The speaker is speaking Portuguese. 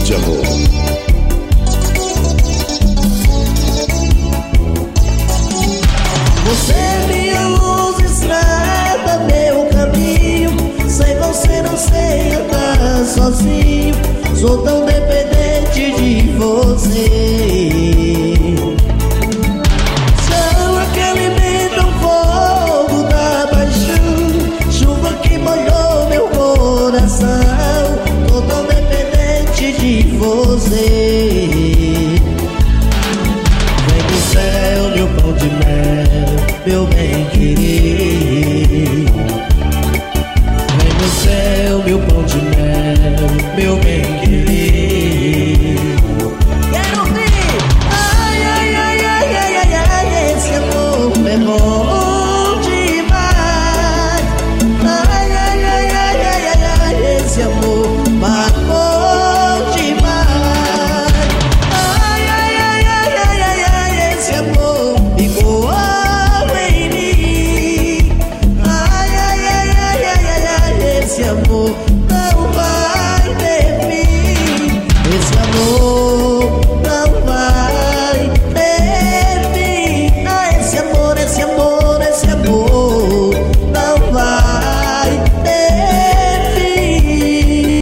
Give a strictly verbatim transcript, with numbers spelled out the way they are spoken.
de amor. Você é minha luz, estrada, meu caminho. Sem você não sei andar sozinho. Sou tão dependente de você. Chama que alimenta o fogo da paixão, chuva que molhou meu coração. Tô tão dependente de você.